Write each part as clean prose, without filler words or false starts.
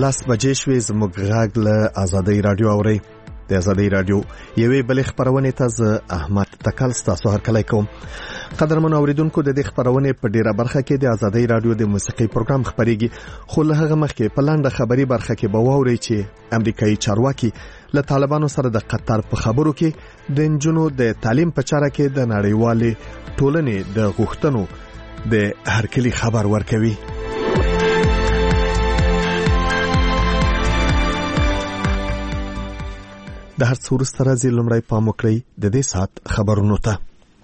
10 بجې شوې. زموږ غږ له آزادۍ رادیو اوري. د آزادۍ رادیو یوې بلې خبرونه ته زه احمد تکل ستاسو هرکلی کوم. قدرمن اوریدونکو، د دې خبرونه په ډیره برخه کې د آزادۍ رادیو د موسیقي پروګرام خبريږي، خو له هغه مخکې په لاندې خبري برخه کې به واورئ چې امریکایي چارواکي له طالبانو سره د قطر په خبرو کې د نجونو د تعلیم په چاره کې د نړیوالې ټولنې د غوښتنو د هرکلی خبر ورکوي. د هر څه وروسته راځي لومړی پام وکړئ د دې ساعت خبرونو ته.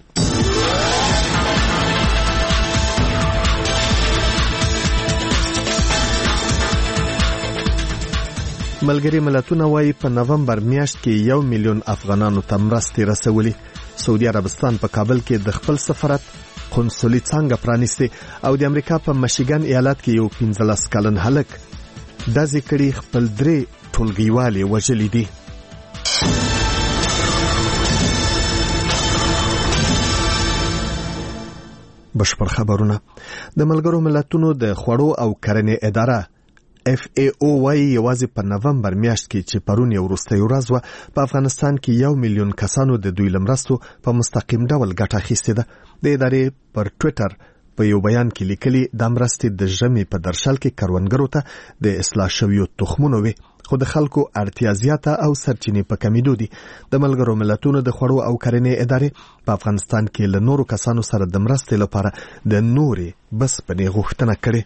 ملګري ملتونه وايي په نومبر میاشت کې 1 میلیون افغانانو ته مرستې رسولي. سعودي عربستان په کابل کې د خپل سفارت قنصلي څنګه پرانیسته او د امریکا په مشیګن ایالت کې یو 15 کلن هلک د ذکرې خپل 3 ټولګیوالې وژلې دي. بشپړ خبرونه. د ملګرو ملتونو د خوړو او کرنې اداره FAO وايي یوازې په نومبر میاشت کې چې پرون یو وروستۍ ورځ و په افغانستان کې 1 میلیون کسانو د دوی لمرستو په مستقیم ډول ګټه اخیستې ده. د ادارې پر ټوئیټر په یو بیان کې لیکلي د مرستې د ژمي په درشل کې کروندګرو ته د اصلاح شویو تخمونو وي، خو د خلکو اړتیا زیاته او سرچینې په کمیدو دي. د ملګرو ملتونو د خوړو او کرنې ادارې په افغانستان کې له نورو کسانو سره د مرستې لپاره د نورې بسپنې غوښتنه کړې.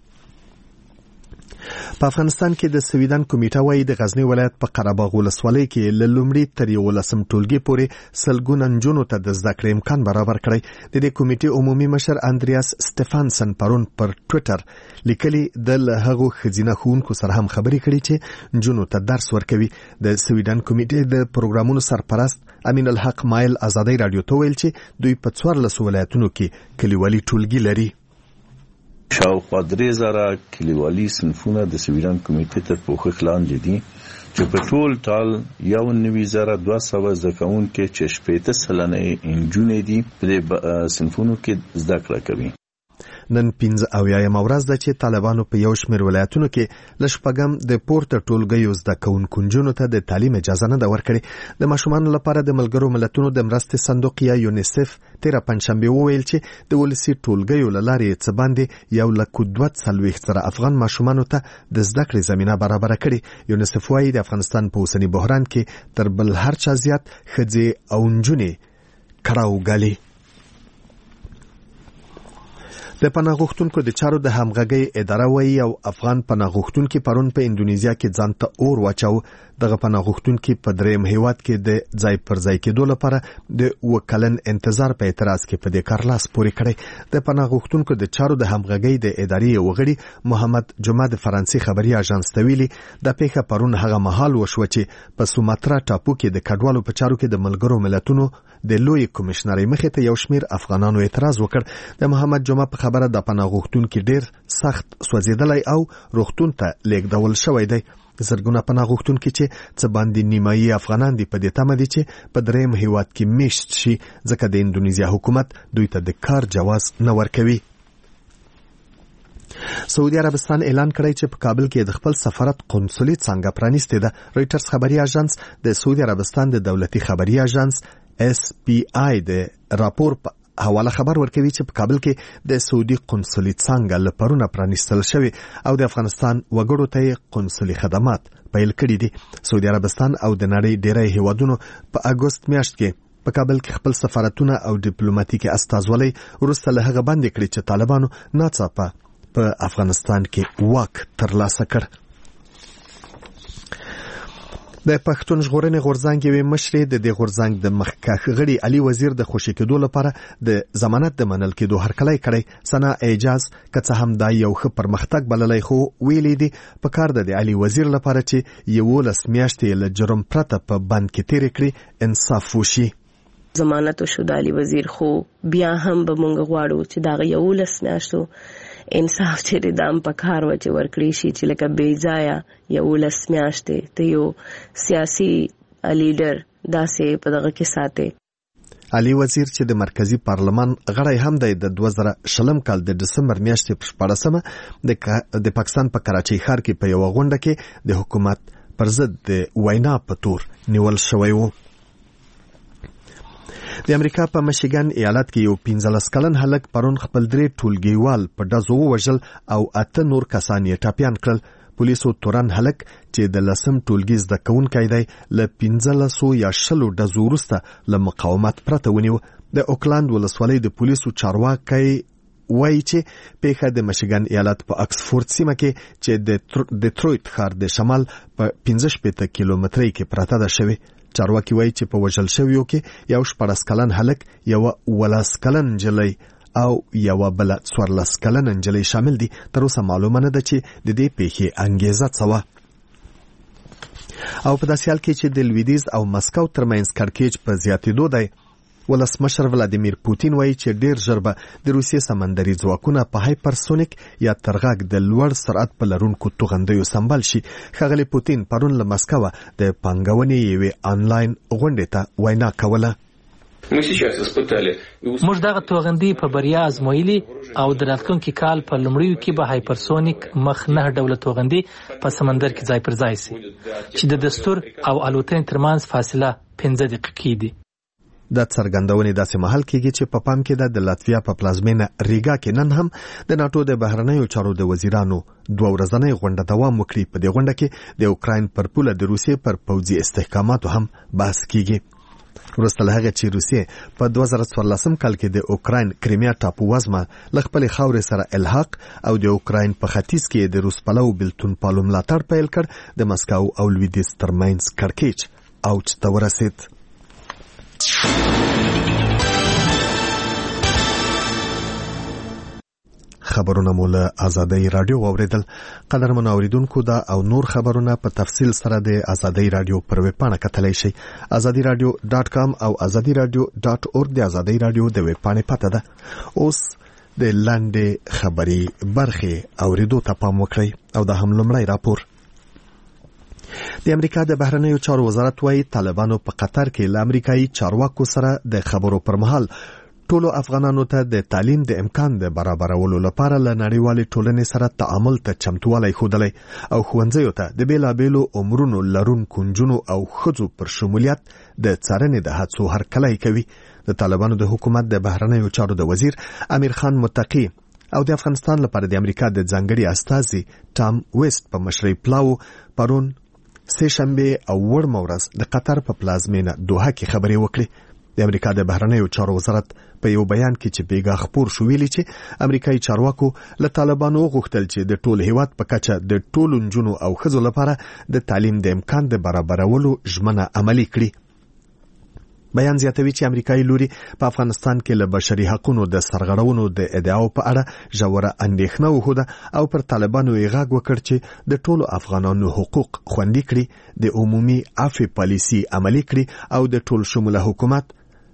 په افغانستان کې د سویدن کمیټه وايي د غزنی ولایت په قرهباغ ولسوالۍ کې له لومړي تر 11 ټولګي پورې سلګونه نجونو ته د زده کړې امکان برابر کړی. د دې کمیټې عمومي مشر اندریاس سټيفانسن پرون پر ټوئیټر لیکلي د هغو خزینه ښوونکو سره هم خبرې کړې چې نجونو ته درس ورکوي. د سویدن کمیټې د پروګرامونو سرپرست امین الحق مایل آزادۍ رادیو ته ویل چې دوی په 14 ولایتونو کې کلیوالي ټولګي لري. شاوخوا 3000 کلیوالي صنفونه د سویدن کمیټې تر پوښښ لاندې دي چې په ټول ټال 9200 زده کوونکي چې 80% نجونې دي په صنفونو کې زده کړه کوي. نن 15 ورځ ده چې طالبانو په یو شمېر ولایتونو کې لشپګم د پورته ټولګیو زده کوونکو نجونو ته د تعلیم اجازه نه ده ورکړې. د ماشومانو لپاره د ملګرو ملتونو د مرستې صندوق یا یونیسف تیره پنځشنبه وویل چې د ولسي ټولګیو له لارې څه باندې 1,240,000 افغان ماشومانو ته د زده کړې زمینه برابره کړې. یونیسف وايي د افغانستان په اوسني بحران کې تر بل هر چا زیات ښځې او نجونې کړاو ګالي. د پناه غوښتونکو د چارو د همغږۍ اداره وايي او افغان پناه غوښتونکي پرون په اندونیزیا کې ځان ته اور واچاو. دغه پناه غوښتونکي په دریم هیواد کې د ځای پر ځای کېدو لپاره د وکلن انتظار په اعتراض کې په دې کار لاس پورې کړی. د پناه غوښتونکو د چارو د همغږۍ د ادارې وغړي محمد جمعه د فرانسې خبري اژانس ته ویلي د پیښه پرون هغه مهال وشو چې په سوماترا ټاپو کې د کډوالو په چارو کې د ملګرو ملتونو د لوی کمشنرۍ مخې ته یو شمیر افغانانو اعتراض وکړ. د محمد جمعه په خبره د پناه غوښتونکي ډیر سخت سوځیدلی او روغتون ته لیږدول شوی دی. زرګونه پناه غوښتونکي چې څه باندې نیمایي افغانان دي په دې تمه دي چې په دریم هیواد کې میشت شي ځکه د اندونیزیا حکومت دوی ته د کار جواز نه ورکوي. سعودي عربستان اعلان کړی چې په کابل کې د خپل سفارت قنصلي څنګه پرانیسته ده. رويټرز خبري اژانس د سعودي عربستان د دولتي خبري اژانس SPI د راپور په حواله خبر ورکوي چې په کابل کې د سعودي قنصلي څنګه لپاره پرانیستل شوی او د افغانستان وګړو ته قنصلي خدمات پیل کړي دي. سعودي عربستان او د نړۍ ډیری هیوادونو په اگست میاشت کې په کابل کې خپل سفارتونه او ډیپلوماټیکي استازولۍ وروسته له هغه باندې کړی چې طالبانو ناڅاپه په افغانستان کې واک ترلاسه کړ. د پښتون ژغورنې غورځنګ یوې مشرې د دې غورځنګ د مخکښ غړي علي وزیر د خوشی کېدو لپاره د ضمانت د منل کېدو هرکلی کړی. ثنا اعجاز که څه هم دا یو ښه پرمختګ بللی خو ویلي دي په کار د علي وزیر لپاره چې 11 میاشتې له جرم پرته په بند کې تیرې کړي انصاف وشي. ضمانت شو د علي وزیر خو بیا هم به مونږ غواړو چې دا 11 میاشتو انصاف چې دام په کار و چې ورکړي شي چې لکه بې ځایه 11 میاشتې ته یو سیاسي لیډر داسې په دغه کې ساتي. علي وزیر چې د مرکزی پارلمان غړی هم دی د 2020 کال د دسمبر میاشتې په 14مه د پاکستان په کراچۍ ښار کې په یو غونډه کې د حکومت پر ضد د وینا په تور نیول شوی و. د امریکا په مشیګن ایالت کې یو 15 کلن هلک پرون خپل 3 ټولګیوال په ډزو وژل او 8 نور کسان یې ټاپیان کړل. پولیسو تورن هلک چې د 10م ټولګي زده کوونکی دی له 15 یا 20 ډزو وروسته له مقاومت پرته ونیو. د اوکلاند ولسوالۍ د پولیسو چارواکي وایي چې پیښه د مشیګن ایالت په اکسفورد سیمه کې چې د ډیترویت ښار د شمال په 15 کیلومترۍ کې پراته ده شوې. چارواکي وایي چې په وژل شویو کې یو 14 کلن هلک، یو 19 کلن نجلۍ او یو بل 14 کلن نجلۍ شامل دي. تر اوسه معلومه نه ده چې د دې پیښې انګیزه څه وه. او په داسې حال کې چې د لویدیځ او مسکو ترمنځ کړکېچ په زیاتېدو دی، ولسمشر ولادیمیر پوتین وایي چې ډیر ژر به د روسیې سمندري ځواکونه په هایپرسونیک یا ترغاګ د لوړ سرعت په لرونکو توغندیو سمبال شي. ښاغلی پوتین پرون له مسکو د پانګونې یوې آنلاین غونډې ته وینا کوله. موږ دغه توغندي په بریا ازمویلي او د راتلونکي کال په لومړیو کې به هایپرسونیک مخ 9 ډوله توغندي په سمندر کې ځای پر ځای شي چې د دستور او الوتنې ترمنځ فاصله 15 دقیقې دي. د څرګندونې داسې محل کېږي چې په پام کې د لاتویا په پلازمینه ریګا کې نن هم د ناتو د بهرنیو چارو د وزیرانو 2 ورځنۍ غونډه دوام وکړي. په دې غونډه کې د اوکراین پر پوله د روسیې پر پوځي استحکاماتو هم بحث کېږي. وروسته له هغه چې روسیې په 2014 کال کې د اوکراین کریمیا ټاپو وزمه له خپلې خاورې سره الحاق او د اوکراین په ختیځ کې د روس پلو بلتون پالو ملاتړ پیل کړ، د مسکو او لویدیځ ترمنځ کړکېچ اوج ته ورسید. خبرونه مو له آزادۍ رادیو اوریدل. قدرمن اوریدونکو دا او نور خبرونه په تفصیل سره د آزادۍ رادیو پر ویب پاڼه کتلی شئ. azadiradio.com او azadiradio.org د آزادۍ رادیو د ویب پاڼې پته ده. اوس د لاندې خبري برخې اوریدو ته پام وکړئ او دا هم لومړی راپور. د امریکا د بهرنیو چارو وزارت وايي طالبانو په قطر کې له امریکایي چارواکو سره د خبرو پر مهال ټولو افغانانو ته د تعلیم د امکان د برابرولو لپاره له نړیوالې ټولنې سره تعامل ته چمتووالی ښودلی او ښوونځیو ته د بېلابېلو عمرونو لرونکو نجونو او ښځو پر شمولیت د څارنې د هڅو هرکلی کوي. د طالبانو د حکومت د بهرنیو چارو د وزیر امیر خان متقي او د افغانستان لپاره د امریکا د ځانګړي استازي ټام ویسټ په مشرۍ پلاو پرون سه شنبه او وړمه ورځ د قطر په پلازمینه دوحه کې خبرې وکړې. د امریکا د بهرنیو چارو وزارت په یو بیان کې چې بیګا خبر شو ویلي چې امریکایي چارواکو له طالبانو غوښتل چې د ټول هیواد په کچه د ټولو نجونو او ښځو لپاره د تعلیم د امکان د برابرولو ژمنه عملي کړي. بیان زیاتوي چې امریکایي لوري په افغانستان کې له بشري حقوقو د سرغړونو د ادعاو په اړه ژوره اندېښنه وښوده او پر طالبانو یې غږ وکړ چې د ټولو افغانانو حقوق خوندي کړي، د عمومي عفو پالیسي عملي کړي او د ټول شموله حکومت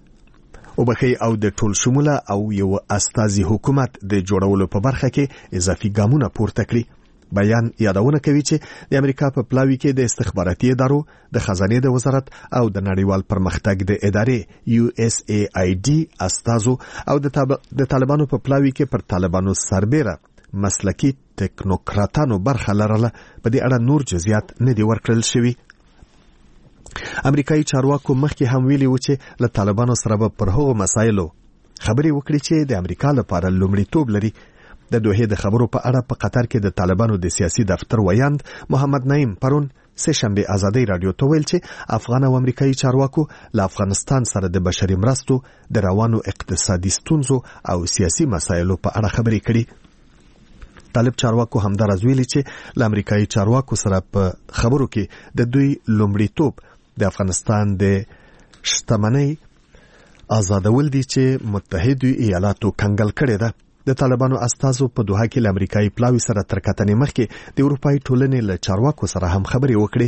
او د ټول شموله او یو استازي حکومت د جوړولو په برخه کې اضافي ګامونه پورته کړي. بیان یادونه کوي چې د امریکا په پلاوي کې د استخباراتي ادارو، د خزانې د وزارت او د نړیوال پرمختګ د ادارې USAID استازو او د طالبانو په پلاوي کې پر طالبانو سربېره مسلکي ټکنوکراتانو برخه لرله. په دې اړه نور جزئیات نه دي ورکړل شوي. امریکایي چارواکو مخکې هم ویلي و چې له طالبانو سره به پر هغو مسایلو خبرې وکړي چې د امریکا لپاره لومړیتوب لري. د دوحې د خبرو په اړه په قطر کې د طالبانو د سیاسي دفتر ویاند محمد نعیم پرون سه شنبه آزادۍ رادیو ته ویل چې افغان او امریکایي چارواکو له افغانستان سره د بشري مرستو، د روانو اقتصادي ستونزو او سیاسي مسایلو په اړه خبرې کړي. طالب چارواکو همدارز ویلي چې له امریکایي چارواکو سره په خبرو کې د دوی لومړیتوب د افغانستان د شتمنۍ آزادول دي چې متحده ایالاتو کنګل کړي ده. د طالبانو استازو په دوحه کې له امریکایي پلاوي سره تر کتنې مخکې د اروپایي ټولنې له چارواکو سره هم خبرې وکړي.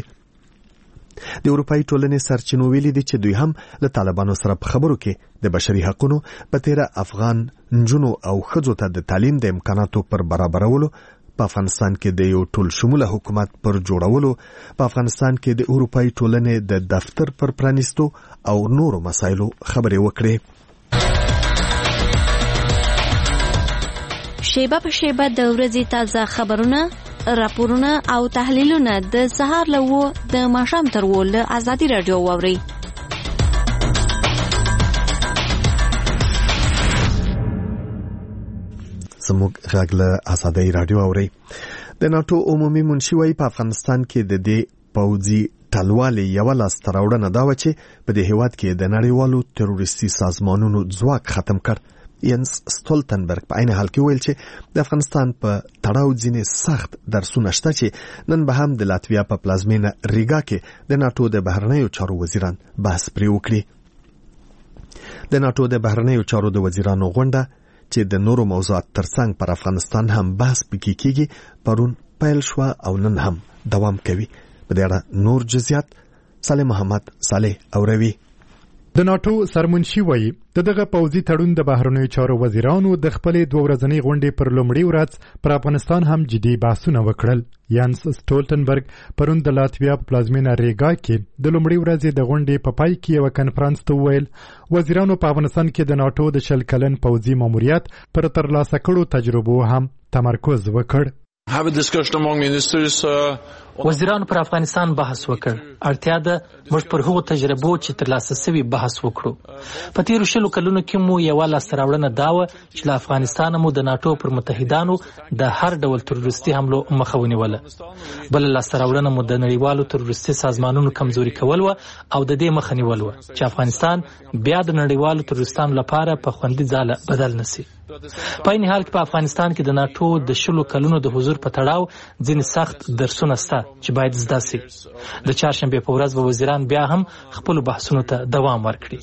د اروپایي ټولنې سرچینو ویلي دي چې دوی هم له طالبانو سره په خبرو کې د بشري حقوقو په تیره افغان نجونو او ښځو ته د تعلیم د امکاناتو پر برابرولو په افغانستان کې د یو ټول شموله حکومت پر جوړولو، په افغانستان کې د اروپאי ټولنې د دفتر پر پرانیستو او نورو مسایلو خبرې وکړې. شیبه په شیبه د ورځې تازه خبرونه، راپورونه او تحلیلونه د سهار له 9 د ماښام تر 10 له ازادي رادیو واورئ. زموږ غږ له ازادي رادیو اوري. د ناتو عمومي منشي وايي په افغانستان کې د دې پوځي ټلوالې یو لاس تراوړنه دا و چې په دې هیواد کې د نړیوالو تروریستي سازمانونو ځواک ختم کړ. ینس سټولټنبرګ په عین حال کې ویل چې د افغانستان په تړاو ځینې سخت درسونه شته چې نن به هم د لاتویا په پلازمینه ریګا کې د ناتو د بهرنیو چارو وزیران بحث پرې وکړي. د ناتو د بهرنیو چارو د وزیرانو غونډه چې د نورو موضوعات ترڅنګ پر افغانستان هم بحث پکې کیږي پرون پیل شو او نن هم دوام کوي. په دې اړه نور جزئیات صالح محمد صالح اوروي. د ناتو سرمنشي وایي دغه پوځي تړون د بهرنیو چارو وزیرانو د خپلې 2 ورځنۍ غونډې پر لومړي ورځ پر افغانستان هم جدي بحثونه وکړل. یانس سټولټنبرګ پرون د لاتویا په پلازمینه ریګا کې د لومړي ورځې د غونډې په پای کې یو کنفرانس ته ویل وزیرانو په افغانستان کې د ناتو د 10 کلن پوځي ماموریت پر ترلاسه کړو تجربو هم تمرکز وکړ. وزیرانو پر افغانستان بحث وکړ. اړتیا ده موږ پر هغو تجربو چې ترلاسه شوي بحث وکړو. په تیرو 10 کلونو کې مو یو لاس راوړنه دا و چې له افغانستان مو د ناتو پر متحدانو د هر ډول تروریستي حملو مخه ونیوله. بل لاس راوړنه مو د نړیوالو تروریستي سازمانونو کمزوري کول و او د دې مخه نیول و چې افغانستان بیا د نړیوالو تروریستانو لپاره په خوندي ځاله بدل نشي. په این حال کې په افغانستان کې د ناتو د 10 کلونو د حضور په تړاو ځینې سخت درسونه شته چې باید زده شي. د چهارشنبه په ورځ به وزیران بیا هم خپل بحثونو ته دوام ورکړي.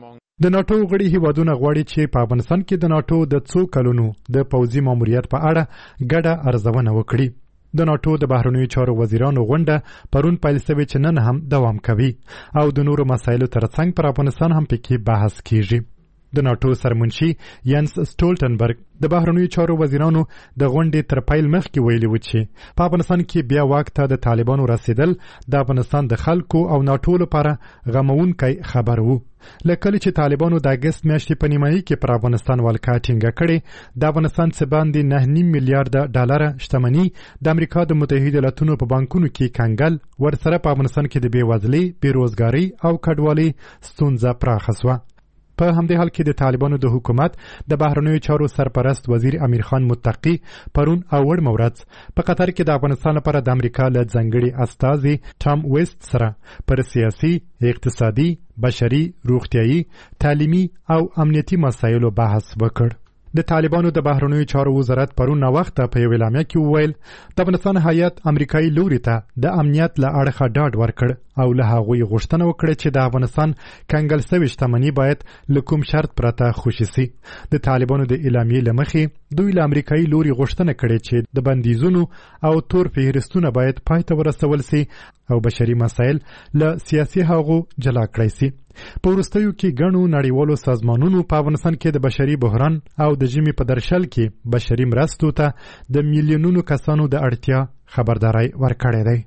د ناتو غړي هیوادونه غواړي چې په افغانستان کې د ناتو د 2 کلونو د پوځي ماموریت په اړه ګډه ارزونه وکړي. د ناتو د بهرنیو چارو وزیرانو غونډه پرون پیل شوې چې نن هم دوام کوي او د نورو مسایلو ترڅنګ پر افغانستان هم پکې بحث کیږي. د ناتو سرمنشي یانس سټولټنبرګ د بهرنیو چارو وزیرانو د غونډې تر پیل مخکې ویلي و چې په افغانستان کې بیا واک ته د طالبانو رسیدل د افغانستان د خلکو او ناتو لپاره غموونکی خبر وو. لکه چې طالبانو د اگست میاشتې په نیمایي کې پر افغانستان ولکه ټینګه کړې، د افغانستان څخه باندې 9.5 میلیارډ ډالر شتمنۍ د امریکا د متحده ایالاتونو په بانکونو کې کنګل ورسره په افغانستان کې د بیوزلۍ، بیروزګاری او کډوالۍ ستونزه پراخه شوه. په همدې حال کې د طالبانو د حکومت د بهرنیو چارو سرپرست وزیر امیر خان متقی پرون او وړمه ورځ په قطر کې د افغانستان لپاره د امریکا له ځانګړي استازي ټام ویسټ سره پر سیاسي، اقتصادي، بشري، روغتيایي، تعلیمي او امنیتي مسایلو بحث وکړ. د طالبانو د بهرنیو چارو وزارت پرون وخت په یو اعلامیه کې وویل د افغانستان هیات امریکایي لوري ته د امنیت له اړخه ډاډ ورکړ او له هغوی غوښتنه وکړه چې د افغانستان کنګل شوی شتمنۍ باید له کوم شرط پرته خوشي شي. د طالبانو د اعلامیې له مخې دوی له امریکایي لوري غوښتنه کړې چې د بندیزونو او تور فهرستونه باید پای ته ورسول شي او بشري مسایل له سیاسي هغو جلا کړی شي. په وروستیو کې ګڼو نړیوالو سازمانونو په افغانستان کې د بشري بحران او د ژمي په درشل کې بشري مرستو ته د میلیونونو کسانو د اړتیا خبرداري ورکړې ده.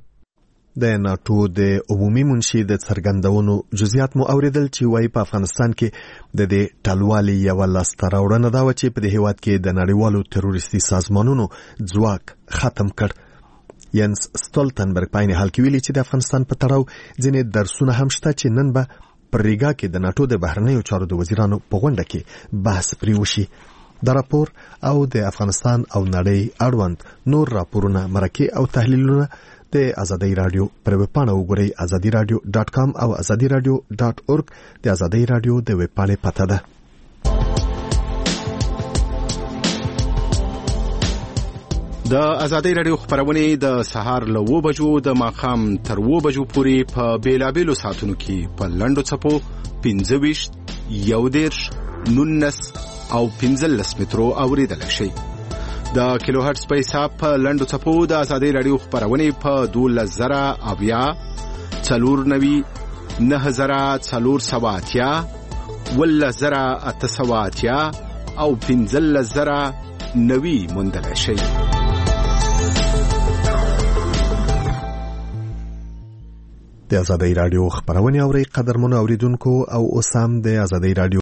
د ناتو د عمومي منشي د څرګندونو جزئیات مو اوریدل چې وايي په افغانستان کې د دې ټلوالې یو لاسته راوړنه دا و چې په دې هیواد کې د نړیوالو تروریستي سازمانونو ځواک ختم کړ. ینس سټولټنبرګ په عین حال کې ویلي چې د افغانستان په تړاو ځینې درسونه هم شته چې نن به پر ریګا کې د ناتو د بهرنیو چارو د وزیرانو په غونډه کې بحث پرې وشي. د راپور او د افغانستان او نړۍ اړوند نور راپورونه، مرکې او تحلیلونه د ازادي رادیو پر ویب پاڼه وګورئ. azadiradio.com او azadiradio.org د ازادي رادیو د ویب پاڼې پته ده. د ازادي رادیو خبرونه د سهار له 9 بجو د ماښام تر 9 بجو پورې په بیلابېلو ساعتونو کې په لنډو څپو 25 11 19 او 15 مترو اوریدل شي. د کیلو هرتز په حساب په لنډو څپو د ازادي رادیو خبرونه په 12000 490 9480 10880 او 15090 موندل شي. د ازادۍ رادیو خبرونه اوري قدرمن اوریدونکو او اوسام د ازادۍ رادیو